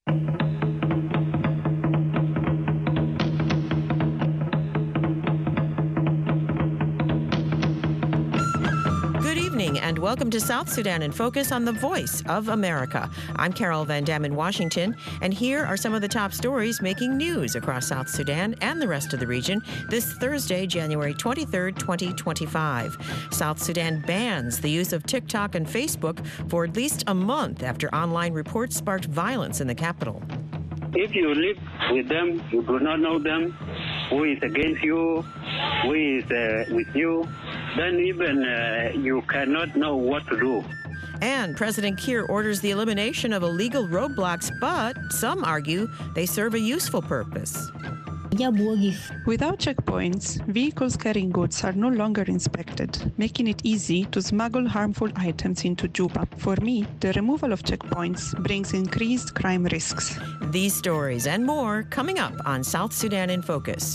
And welcome to South Sudan in Focus on the Voice of America. I'm Carol Van Dam in Washington, and here are some of the top stories making news across South Sudan and the rest of the region this Thursday, January 23rd, 2025. South Sudan bans the use of TikTok and Facebook for at least a month after online reports sparked violence in the capital. If you live with them, you do not know them, who is against you, who is with you, then even you cannot know what to do. And President Kiir orders the elimination of illegal roadblocks, but some argue they serve a useful purpose. Without checkpoints, vehicles carrying goods are no longer inspected, making it easy to smuggle harmful items into Juba. For me, the removal of checkpoints brings increased crime risks. These stories and more coming up on South Sudan in Focus.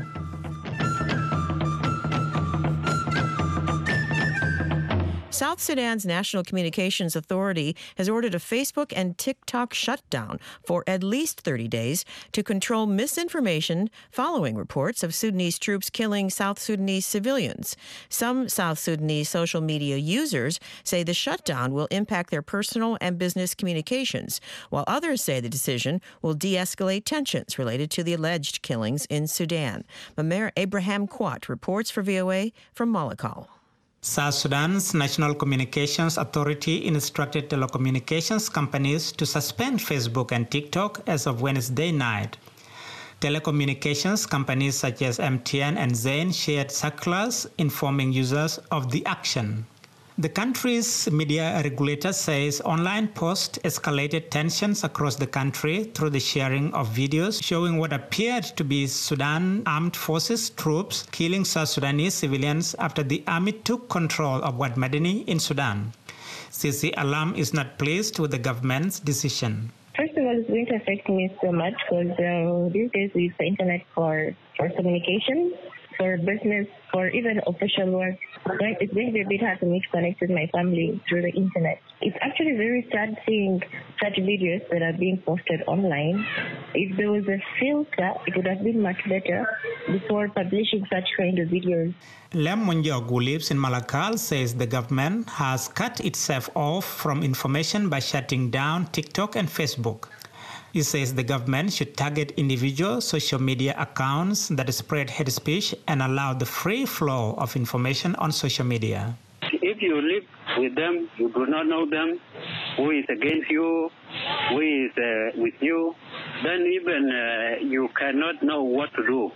South Sudan's National Communications Authority has ordered a Facebook and TikTok shutdown for at least 30 days to control misinformation following reports of Sudanese troops killing South Sudanese civilians. Some South Sudanese social media users say the shutdown will impact their personal and business communications, while others say the decision will de-escalate tensions related to the alleged killings in Sudan. Mamer Abraham Quat reports for VOA from Malakal. South Sudan's National Communications Authority instructed telecommunications companies to suspend Facebook and TikTok as of Wednesday night. Telecommunications companies such as MTN and Zain shared circulars informing users of the action. The country's media regulator says online posts escalated tensions across the country through the sharing of videos showing what appeared to be Sudan Armed Forces troops killing South Sudanese civilians after the army took control of Wad Madani in Sudan. Sisi Alam is not pleased with the government's decision. First of all, it's going to affect me so much because these days we use the internet for communication, for business, for even official work. It's going to be a bit hard for me to connect with my family through the internet. It's actually very sad seeing such videos that are being posted online. If there was a filter, it would have been much better before publishing such kind of videos. Lem Munjog, who lives in Malakal, says the government has cut itself off from information by shutting down TikTok and Facebook. He says the government should target individual social media accounts that spread hate speech and allow the free flow of information on social media. If you live with them, you do not know them, who is against you, who is with you, then even you cannot know what to do.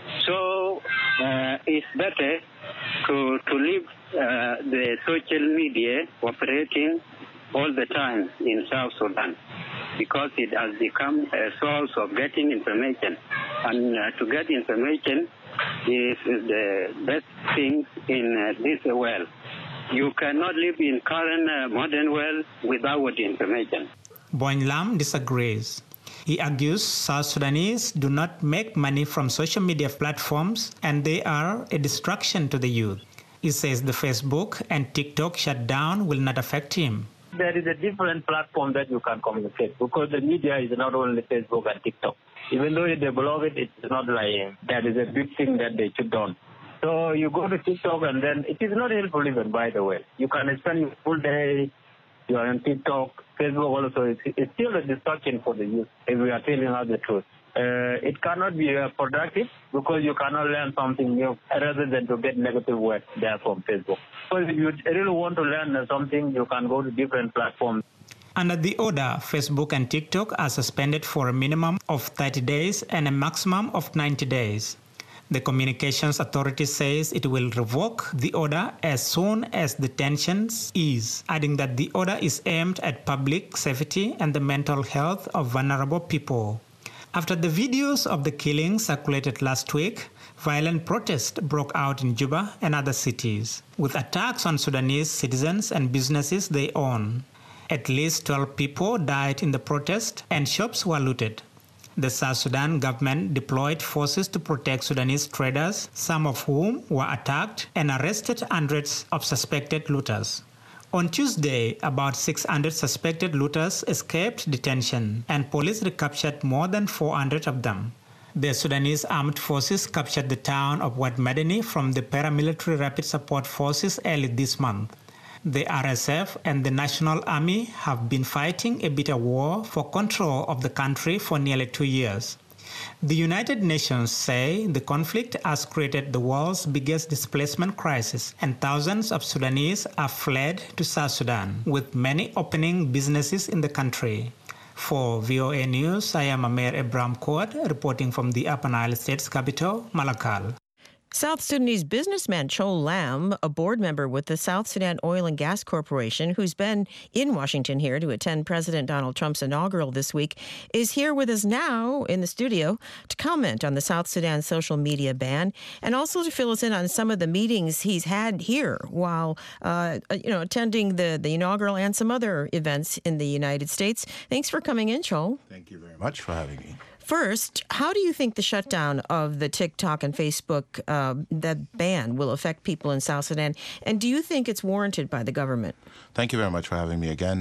So it's better to leave the social media operating all the time in South Sudan, because it has become a source of getting information. And to get information is the best thing in this world. You cannot live in current modern world without information. Boyn Lam disagrees. He argues South Sudanese do not make money from social media platforms and they are a distraction to the youth. He says the Facebook and TikTok shutdown will not affect him. There is a different platform that you can communicate because the media is not only Facebook and TikTok. Even though they block it, it's not like that is a big thing that they should done. So you go to TikTok and then it is not helpful even, by the way. You can spend your full day, you are on TikTok, Facebook also. It's still a distraction for the youth if we are telling us the truth. It cannot be productive because you cannot learn something new rather than to get negative words there from Facebook. So if you really want to learn something, you can go to different platforms. Under the order, Facebook and TikTok are suspended for a minimum of 30 days and a maximum of 90 days. The Communications Authority says it will revoke the order as soon as the tensions ease, adding that the order is aimed at public safety and the mental health of vulnerable people. After the videos of the killing circulated last week, violent protests broke out in Juba and other cities, with attacks on Sudanese citizens and businesses they own. At least 12 people died in the protest and shops were looted. The South Sudan government deployed forces to protect Sudanese traders, some of whom were attacked, and arrested hundreds of suspected looters. On Tuesday, about 600 suspected looters escaped detention, and police recaptured more than 400 of them. The Sudanese armed forces captured the town of Wad Madani from the paramilitary rapid support forces early this month. The RSF and the National Army have been fighting a bitter war for control of the country for nearly 2 years. The United Nations say the conflict has created the world's biggest displacement crisis, and thousands of Sudanese have fled to South Sudan, with many opening businesses in the country. For VOA News, I am Amer Ibrahim Kouad, reporting from the Upper Nile State's capital, Malakal. South Sudanese businessman Chol Lam, a board member with the South Sudan Oil and Gas Corporation, who's been in Washington here to attend President Donald Trump's inaugural this week, is here with us now in the studio to comment on the South Sudan social media ban and also to fill us in on some of the meetings he's had here while attending the inaugural and some other events in the United States. Thanks for coming in, Chol. Thank you very much for having me. First, how do you think the shutdown of the TikTok and Facebook, that ban, will affect people in South Sudan? And do you think it's warranted by the government? Thank you very much for having me again.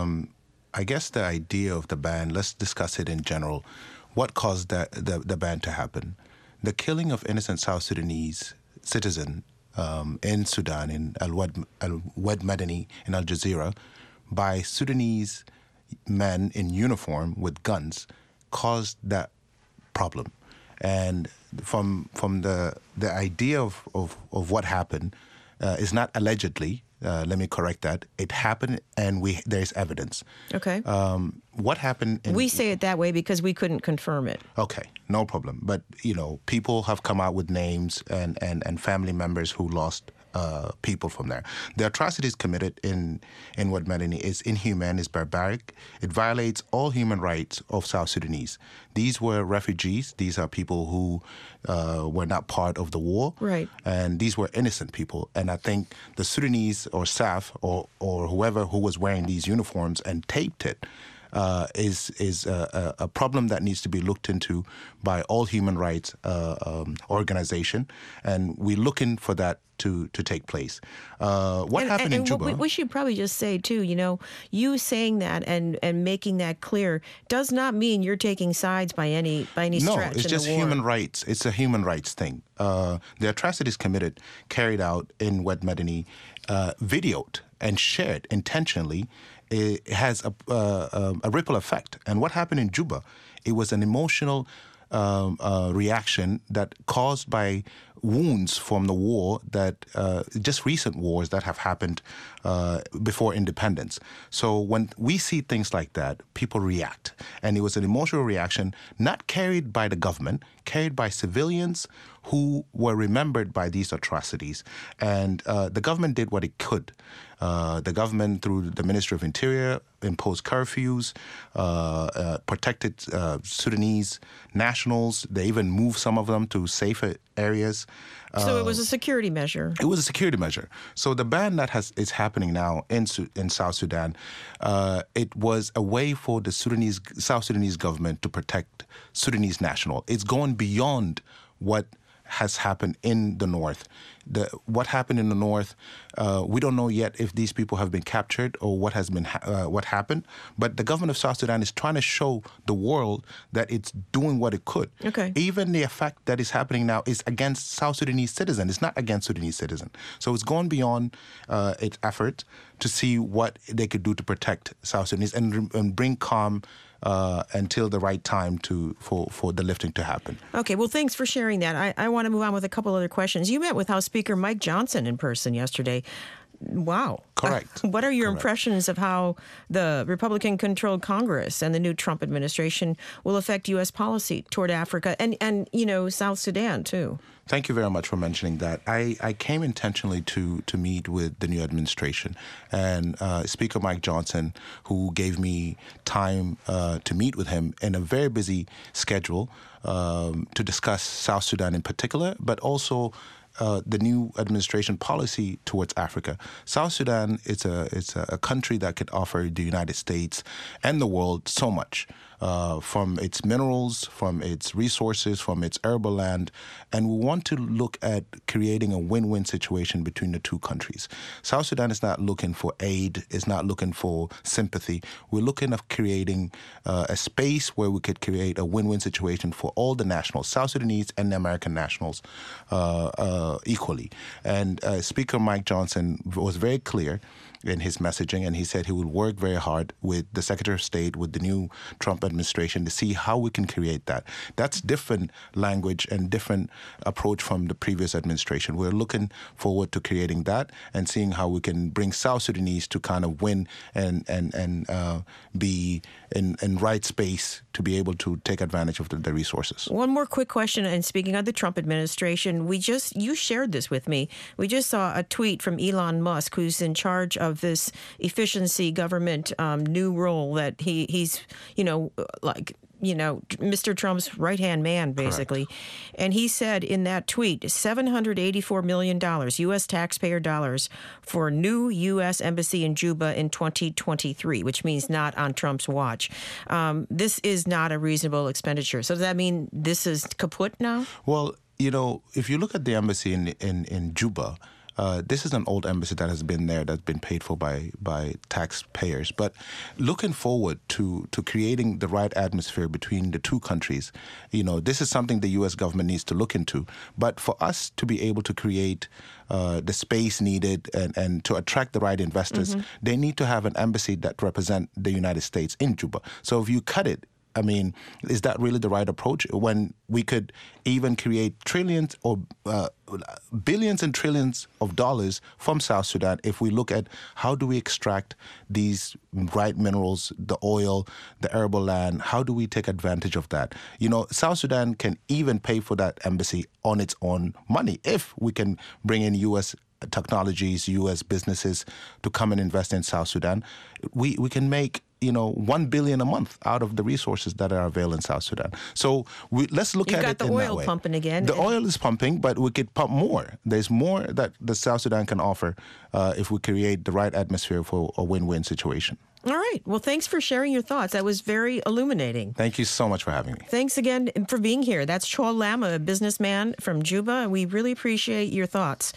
I guess the idea of the ban, let's discuss it in general. What caused the ban to happen? The killing of innocent South Sudanese citizen in Sudan, in Al-Wad Madani, in Al Jazeera, by Sudanese men in uniform with guns, caused that problem. And from the idea of what happened is not allegedly, let me correct that, it happened and there's evidence. Okay. What happened? We say it that way because we couldn't confirm it. Okay, no problem. But, people have come out with names and family members who lost people from there. The atrocities committed in Wad Madani is inhumane, is barbaric. It violates all human rights of South Sudanese. These were refugees. These are people who were not part of the war. Right. And these were innocent people. And I think the Sudanese or staff or whoever who was wearing these uniforms and taped it is a problem that needs to be looked into by all human rights organization, and we're looking for that to take place. What happened in Juba? We should probably just say too, you saying that and making that clear does not mean you're taking sides by any stretch. No, it's just human rights. It's a human rights thing. The atrocities carried out in Wad Madani, videoed and shared intentionally. It has a ripple effect. And what happened in Juba, it was an emotional reaction that caused by wounds from the war that just recent wars that have happened before independence. So when we see things like that, people react. And it was an emotional reaction not carried by the government, carried by civilians who were remembered by these atrocities. And the government did what it could. The government, through the Ministry of Interior, imposed curfews, protected Sudanese nationals. They even moved some of them to safer areas. So it was a security measure. It was a security measure. So the ban that is happening now in South Sudan, it was a way for the South Sudanese government to protect Sudanese national. It's going beyond what has happened in the north. What happened in the north, we don't know yet if these people have been captured or what has been what happened. But the government of South Sudan is trying to show the world that it's doing what it could. Okay. Even the effect that is happening now is against South Sudanese citizens. It's not against Sudanese citizens. So it's gone beyond its effort to see what they could do to protect South Sudanese and bring calm until the right time for the lifting to happen. Okay, well, thanks for sharing that. I want to move on with a couple other questions. You met with House Speaker Mike Johnson in person yesterday. Wow. Correct. What are your impressions of how the Republican-controlled Congress and the new Trump administration will affect U.S. policy toward Africa and South Sudan, too? Thank you very much for mentioning that. I came intentionally to meet with the new administration, and Speaker Mike Johnson, who gave me time to meet with him in a very busy schedule to discuss South Sudan in particular, but also the new administration policy towards Africa. South Sudan, it's a country that could offer the United States and the world so much. from its minerals, from its resources, from its arable land, and we want to look at creating a win-win situation between the two countries. South Sudan is not looking for aid, is not looking for sympathy. We're looking at creating a space where we could create a win-win situation for all the nationals, South Sudanese and the American nationals, equally. And Speaker Mike Johnson was very clear in his messaging, and he said he will work very hard with the Secretary of State, with the new Trump administration, to see how we can create that. That's different language and different approach from the previous administration. We're looking forward to creating that and seeing how we can bring South Sudanese to kind of win and be in right space to be able to take advantage of the resources. One more quick question, and speaking of the Trump administration, you shared this with me. We just saw a tweet from Elon Musk, who's in charge of this efficiency government new role that he's, Mr. Trump's right-hand man, basically. Correct. And he said in that tweet, $784 million, U.S. taxpayer dollars, for new U.S. embassy in Juba in 2023, which means not on Trump's watch. This is not a reasonable expenditure. So does that mean this is kaput now? Well, if you look at the embassy in Juba, this is an old embassy that has been there, that's been paid for by taxpayers. But looking forward to creating the right atmosphere between the two countries, this is something the U.S. government needs to look into. But for us to be able to create the space needed and to attract the right investors, they need to have an embassy that represents the United States in Juba. So if you cut it, is that really the right approach when we could even create trillions or billions and trillions of dollars from South Sudan if we look at how do we extract these right minerals, the oil, the arable land, how do we take advantage of that? South Sudan can even pay for that embassy on its own money if we can bring in U.S. technologies, U.S. businesses to come and invest in South Sudan. We can make $1 billion a month out of the resources that are available in South Sudan. So let's look at it in that way. You've got the oil pumping again. The oil is pumping, but we could pump more. There's more that the South Sudan can offer if we create the right atmosphere for a win-win situation. All right. Well, thanks for sharing your thoughts. That was very illuminating. Thank you so much for having me. Thanks again for being here. That's Chol Lam, a businessman from Juba. We really appreciate your thoughts.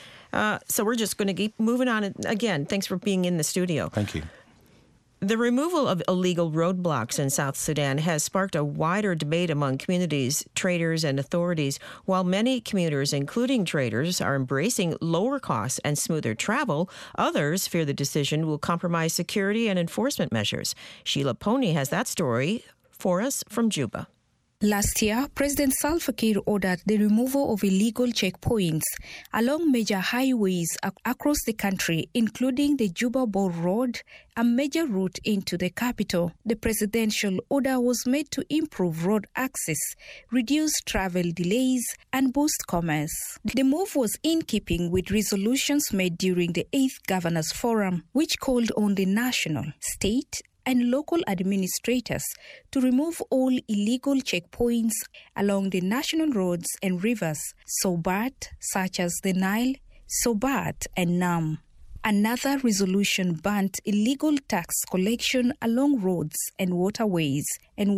So we're just going to keep moving on. Again, thanks for being in the studio. Thank you. The removal of illegal roadblocks in South Sudan has sparked a wider debate among communities, traders, and authorities. While many commuters, including traders, are embracing lower costs and smoother travel, others fear the decision will compromise security and enforcement measures. Sheila Pony has that story for us from Juba. Last year, President Salva Kiir ordered the removal of illegal checkpoints along major highways across the country, including the Juba-Bor Road, a major route into the capital. The presidential order was made to improve road access, reduce travel delays, and boost commerce. The move was in keeping with resolutions made during the 8th Governors Forum, which called on the national, state, and local administrators to remove all illegal checkpoints along the national roads and rivers, Sobat, such as the Nile, Sobat, and Nam. Another resolution banned illegal tax collection along roads and waterways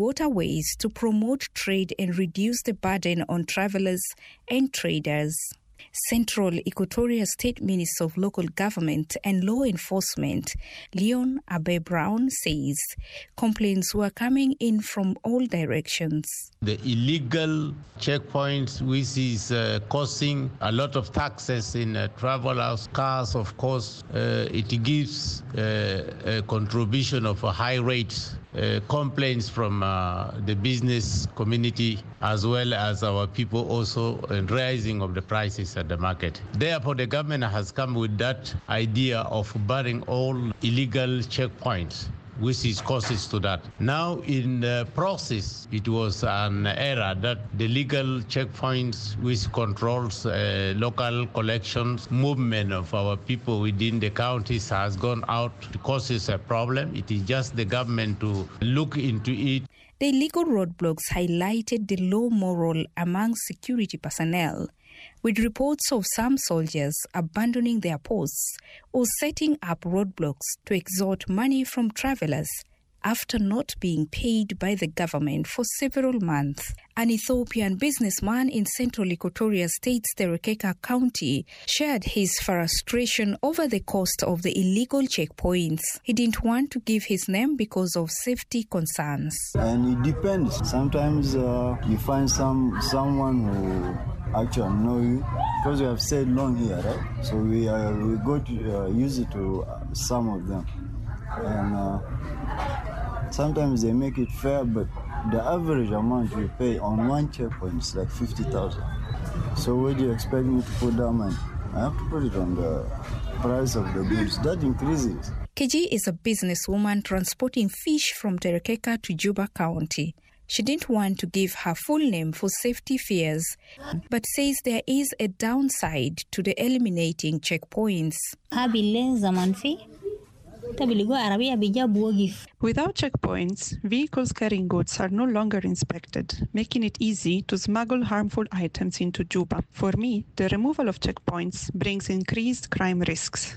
to promote trade and reduce the burden on travelers and traders. Central Equatoria State Minister of Local Government and Law Enforcement, Leon Abe Brown, says complaints were coming in from all directions. The illegal checkpoints, which is causing a lot of taxes in travelers' cars, of course, it gives a contribution of a high rate. Complaints from the business community as well as our people also, and rising of the prices at the market. Therefore, the government has come with that idea of barring all illegal checkpoints, which is causes to that. Now, in the process, it was an error that the legal checkpoints, which controls local collections, movement of our people within the counties, has gone out. It causes a problem. It is just the government to look into it. The illegal roadblocks highlighted the low morale among security personnel, with reports of some soldiers abandoning their posts or setting up roadblocks to extort money from travelers after not being paid by the government for several months. An Ethiopian businessman in central Equatoria State's Terekeka County shared his frustration over the cost of the illegal checkpoints. He didn't want to give his name because of safety concerns. And it depends. Sometimes you find someone who actually know you, because we have stayed long here, right? So we go to use it to some of them. And sometimes they make it fair, but the average amount you pay on one checkpoint is like 50,000. So where do you expect me to put that money? I have to put it on the price of the goods. That increases. Keji is a businesswoman transporting fish from Terekeka to Juba County. She didn't want to give her full name for safety fears, but says there is a downside to the eliminating checkpoints. Without checkpoints, vehicles carrying goods are no longer inspected, making it easy to smuggle harmful items into Juba. For me, the removal of checkpoints brings increased crime risks.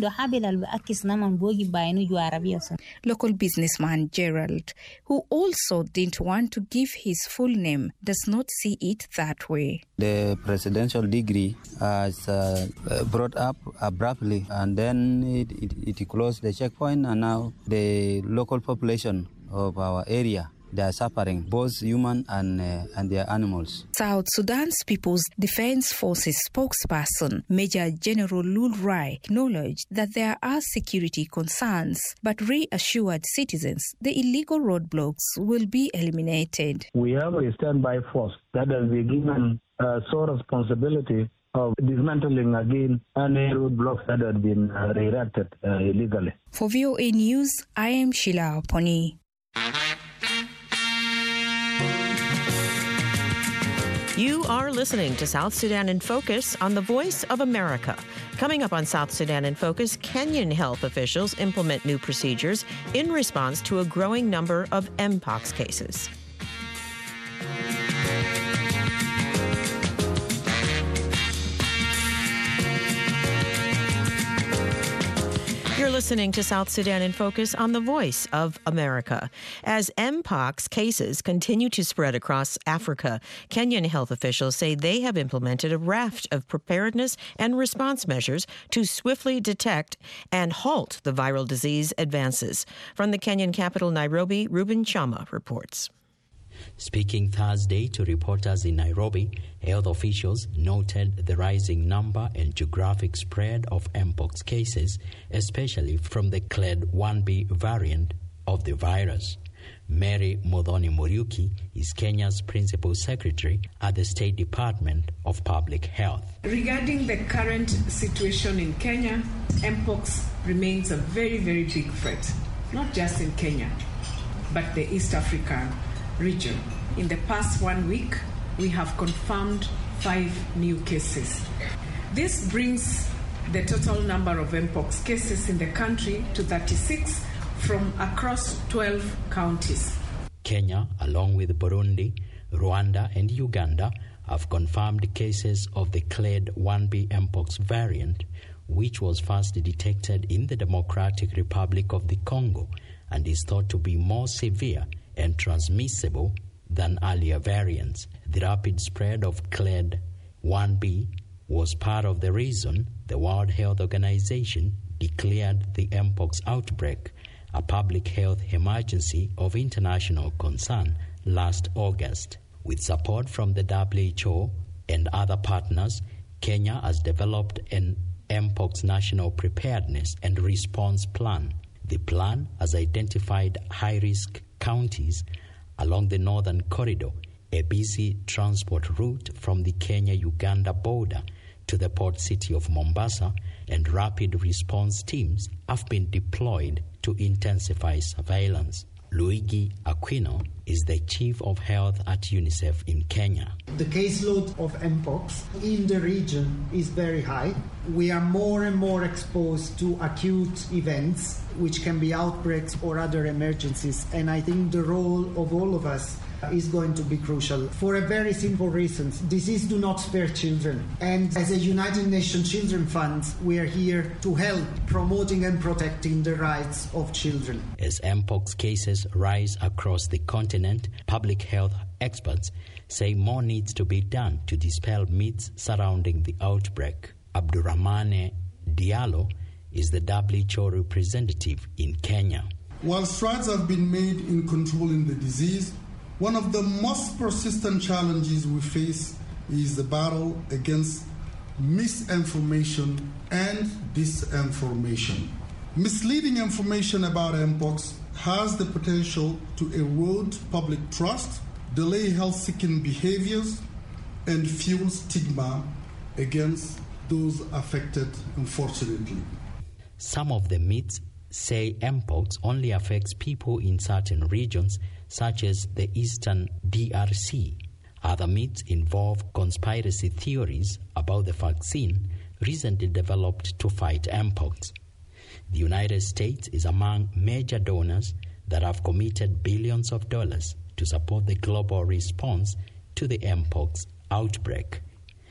Local businessman Gerald, who also didn't want to give his full name, does not see it that way. The presidential degree is brought up abruptly, and then it closed the checkpoint, and now the local population of our area, they are suffering, both human and their animals. South Sudan's People's Defense Forces spokesperson, Major General Lul Rai, acknowledged that there are security concerns, but reassured citizens the illegal roadblocks will be eliminated. We have a standby force that has been given sole responsibility of dismantling again any roadblocks that had been erected illegally. For VOA News, I am Sheila Poni. You are listening to South Sudan in Focus on the Voice of America. Coming up on South Sudan in Focus, Kenyan health officials implement new procedures in response to a growing number of Mpox cases. You're listening to South Sudan in Focus on the Voice of America. As Mpox cases continue to spread across Africa, Kenyan health officials say they have implemented a raft of preparedness and response measures to swiftly detect and halt the viral disease advances. From the Kenyan capital, Nairobi, Reuben Chama reports. Speaking Thursday to reporters in Nairobi, health officials noted the rising number and geographic spread of Mpox cases, especially from the Clade 1B variant of the virus. Mary Muthoni Muriuki is Kenya's principal secretary at the State Department of Public Health. Regarding the current situation in Kenya, Mpox remains a very, very big threat, not just in Kenya, but the East Africa region. In the past 1 week, we have confirmed 5 new cases. This brings the total number of Mpox cases in the country to 36 from across 12 counties. Kenya, along with Burundi, Rwanda, and Uganda, have confirmed cases of the Clade 1B Mpox variant, which was first detected in the Democratic Republic of the Congo and is thought to be more severe and transmissible than earlier variants. The rapid spread of Clade 1B was part of the reason the World Health Organization declared the Mpox outbreak a public health emergency of international concern last August. With support from the WHO and other partners, Kenya has developed an Mpox national preparedness and response plan. The plan has identified high-risk counties along the northern corridor, a busy transport route from the Kenya-Uganda border to the port city of Mombasa, and rapid response teams have been deployed to intensify surveillance. Luigi Aquino is the Chief of Health at UNICEF in Kenya. The caseload of Mpox in the region is very high. We are more and more exposed to acute events, which can be outbreaks or other emergencies. And I think the role of all of us is going to be crucial for a very simple reason. Disease do not spare children. And as a United Nations Children Fund, we are here to help promoting and protecting the rights of children. As Mpox cases rise across the continent, public health experts say more needs to be done to dispel myths surrounding the outbreak. Abdurrahmane Diallo is the WHO representative in Kenya. While strides have been made in controlling the disease, one of the most persistent challenges we face is the battle against misinformation and disinformation. Misleading information about Mpox has the potential to erode public trust, delay health-seeking behaviors, and fuel stigma against those affected, unfortunately. Some of the myths say Mpox only affects people in certain regions, such as the Eastern DRC. Other myths involve conspiracy theories about the vaccine recently developed to fight Mpox. The United States is among major donors that have committed billions of dollars to support the global response to the Mpox outbreak.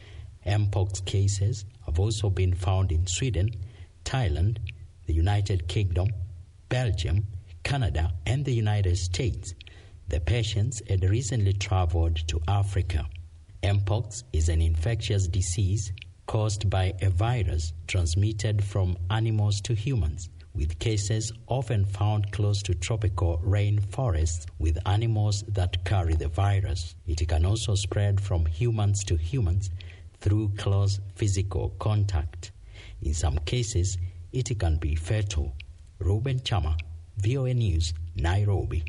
Mpox cases have also been found in Sweden, Thailand, the United Kingdom, Belgium, Canada, and the United States. The patients had recently traveled to Africa. Mpox is an infectious disease caused by a virus transmitted from animals to humans, with cases often found close to tropical rainforests with animals that carry the virus. It can also spread from humans to humans through close physical contact. In some cases, it can be fatal. Ruben Chama, VOA News, Nairobi.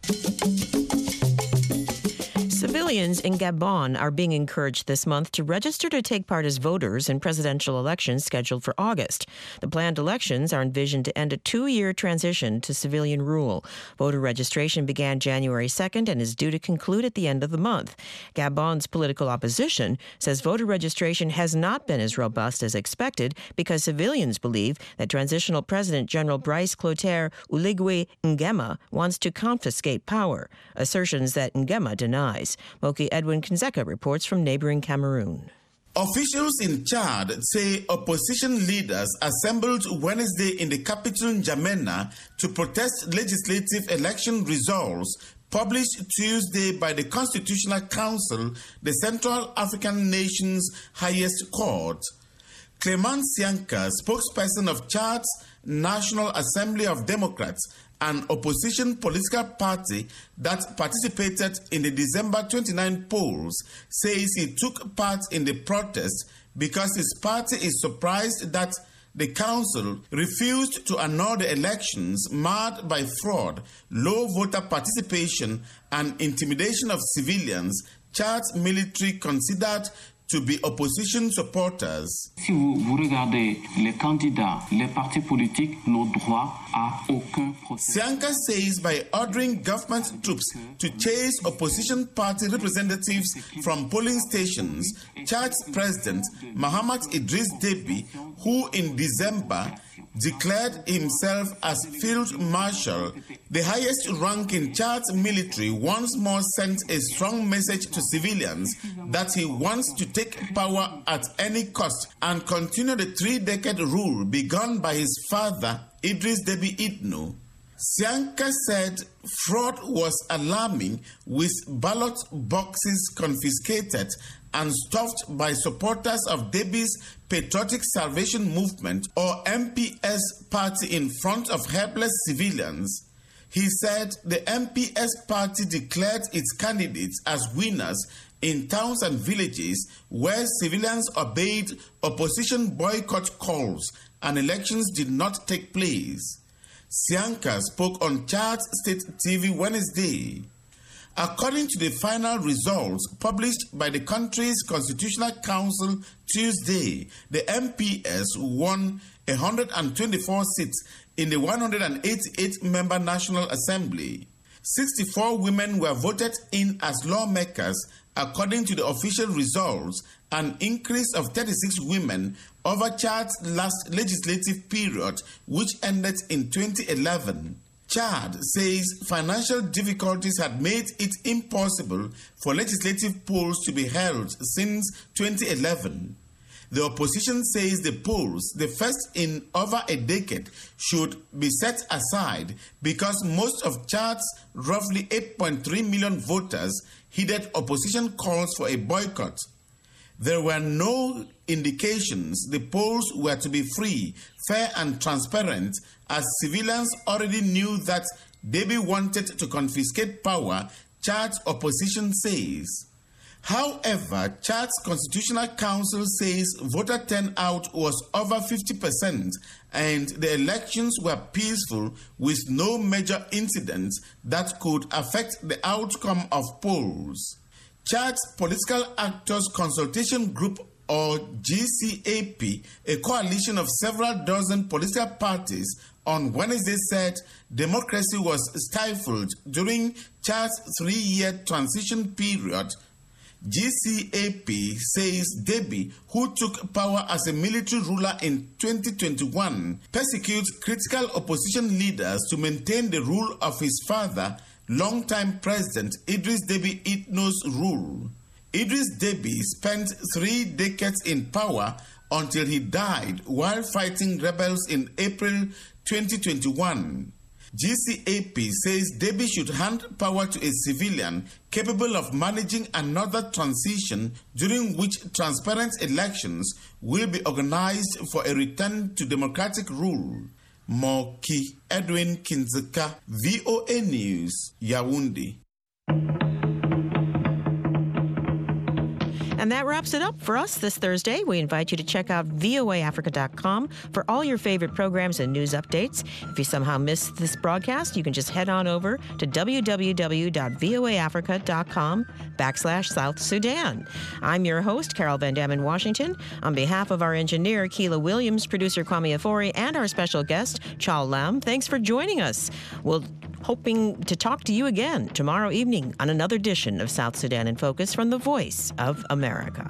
Civilians in Gabon are being encouraged this month to register to take part as voters in presidential elections scheduled for August. The planned elections are envisioned to end a 2-year transition to civilian rule. Voter registration began January 2nd and is due to conclude at the end of the month. Gabon's political opposition says voter registration has not been as robust as expected because civilians believe that transitional President General Brice Clotaire Oligui Nguema wants to confiscate power, assertions that Nguema denies. Moki Edwin Kinzeka reports from neighboring Cameroon. Officials in Chad say opposition leaders assembled Wednesday in the capital N'Djamena to protest legislative election results published Tuesday by the Constitutional Council, the Central African nation's highest court. Clement Sianka, spokesperson of Chad's National Assembly of Democrats, an opposition political party that participated in the December 29 polls, says he took part in the protest because his party is surprised that the council refused to annul the elections marred by fraud, low voter participation, and intimidation of civilians Chad's military considered to be opposition supporters. Si vous regardez les candidats, les partis politiques n'ont droit à aucun procès. Sianka says by ordering government troops to chase opposition party representatives from polling stations, Chad's president Mahamat Idriss Déby, who in December declared himself as Field Marshal, the highest rank in Chad's military, once more sent a strong message to civilians that he wants to take power at any cost and continue the 3-decade rule begun by his father, Idriss Déby Itno. Sianka said fraud was alarming, with ballot boxes confiscated and stuffed by supporters of Déby's Patriotic Salvation Movement, or MPS party, in front of helpless civilians. He said the MPS party declared its candidates as winners in towns and villages where civilians obeyed opposition boycott calls and elections did not take place. Sianka spoke on Chad State TV Wednesday. According to the final results published by the country's Constitutional Council Tuesday, the MPS won 124 seats in the 188-member National Assembly. 64 women were voted in as lawmakers, according to the official results, an increase of 36 women over Chad's last legislative period, which ended in 2011. Chad says financial difficulties had made it impossible for legislative polls to be held since 2011. The opposition says the polls, the first in over a decade, should be set aside because most of Chad's roughly 8.3 million voters heeded opposition calls for a boycott. There were no indications the polls were to be free, fair and transparent, as civilians already knew that Deby wanted to confiscate power, Chad's opposition says. However, Chad's Constitutional Council says voter turnout was over 50% and the elections were peaceful with no major incidents that could affect the outcome of polls. Chad's Political Actors Consultation Group, or GCAP, a coalition of several dozen political parties, on Wednesday said democracy was stifled during Chad's 3-year transition period. GCAP says Deby, who took power as a military ruler in 2021, persecutes critical opposition leaders to maintain the rule of his father, longtime President Idris Deby Itno's rule. Idris Deby spent 3 decades in power until he died while fighting rebels in April 2021. GCAP says Deby should hand power to a civilian capable of managing another transition during which transparent elections will be organized for a return to democratic rule. Moki Edwin Kinzeka, VOA News, Yaoundé. And that wraps it up for us this Thursday. We invite you to check out voaafrica.com for all your favorite programs and news updates. If you somehow missed this broadcast, you can just head on over to www.voaafrica.com/South Sudan. I'm your host, Carol Van Dam in Washington. On behalf of our engineer, Keela Williams, producer Kwame Afori, and our special guest, Chal Lam, thanks for joining us. We'll hoping to talk to you again tomorrow evening on another edition of South Sudan in Focus from the Voice of America.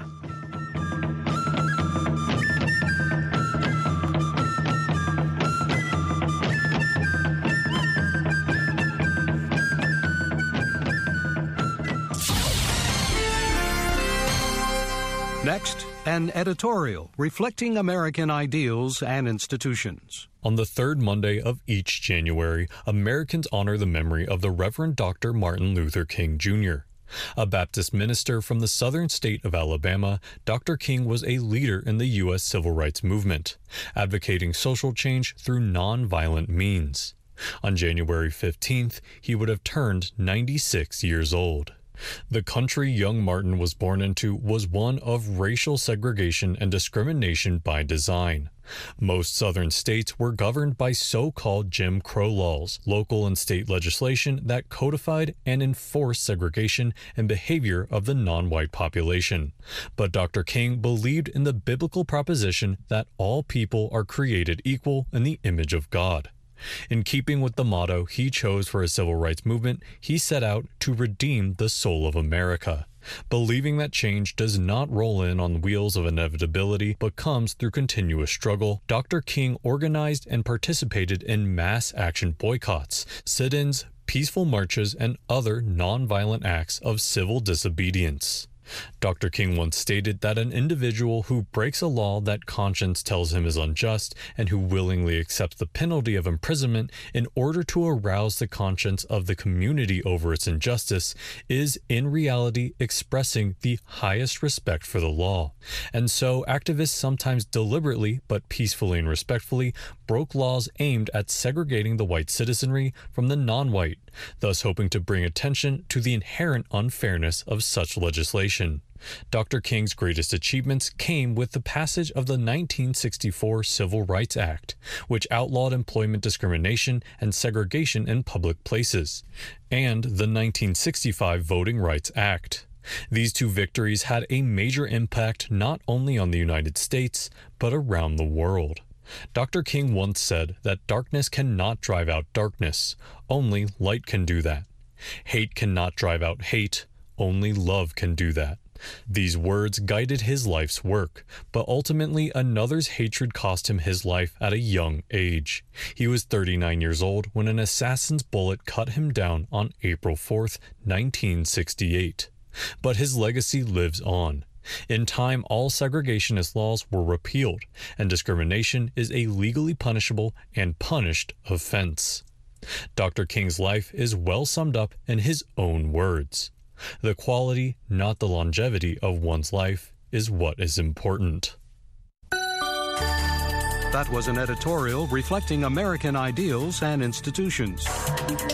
Next, an editorial reflecting American ideals and institutions. On the third Monday of each January, Americans honor the memory of the Reverend Dr. Martin Luther King, Jr. A Baptist minister from the southern state of Alabama, Dr. King was a leader in the U.S. civil rights movement, advocating social change through nonviolent means. On January 15th, he would have turned 96 years old. The country young Martin was born into was one of racial segregation and discrimination by design. Most southern states were governed by so-called Jim Crow laws, local and state legislation that codified and enforced segregation and behavior of the non-white population. But Dr. King believed in the biblical proposition that all people are created equal in the image of God. In keeping with the motto he chose for his civil rights movement, he set out to redeem the soul of America. Believing that change does not roll in on wheels of inevitability but comes through continuous struggle, Dr. King organized and participated in mass action boycotts, sit-ins, peaceful marches, and other nonviolent acts of civil disobedience. Dr. King once stated that an individual who breaks a law that conscience tells him is unjust and who willingly accepts the penalty of imprisonment in order to arouse the conscience of the community over its injustice is in reality expressing the highest respect for the law. And so activists sometimes deliberately but peacefully and respectfully broke laws aimed at segregating the white citizenry from the non-white, thus hoping to bring attention to the inherent unfairness of such legislation. Dr. King's greatest achievements came with the passage of the 1964 Civil Rights Act, which outlawed employment discrimination and segregation in public places, and the 1965 Voting Rights Act. These two victories had a major impact not only on the United States, but around the world. Dr. King once said that darkness cannot drive out darkness, only light can do that. Hate cannot drive out hate. Only love can do that. These words guided his life's work, but ultimately another's hatred cost him his life at a young age. He was 39 years old when an assassin's bullet cut him down on April 4th, 1968. But his legacy lives on. In time, all segregationist laws were repealed, and discrimination is a legally punishable and punished offense. Dr. King's life is well summed up in his own words. The quality, not the longevity of one's life, is what is important. That was an editorial reflecting American ideals and institutions.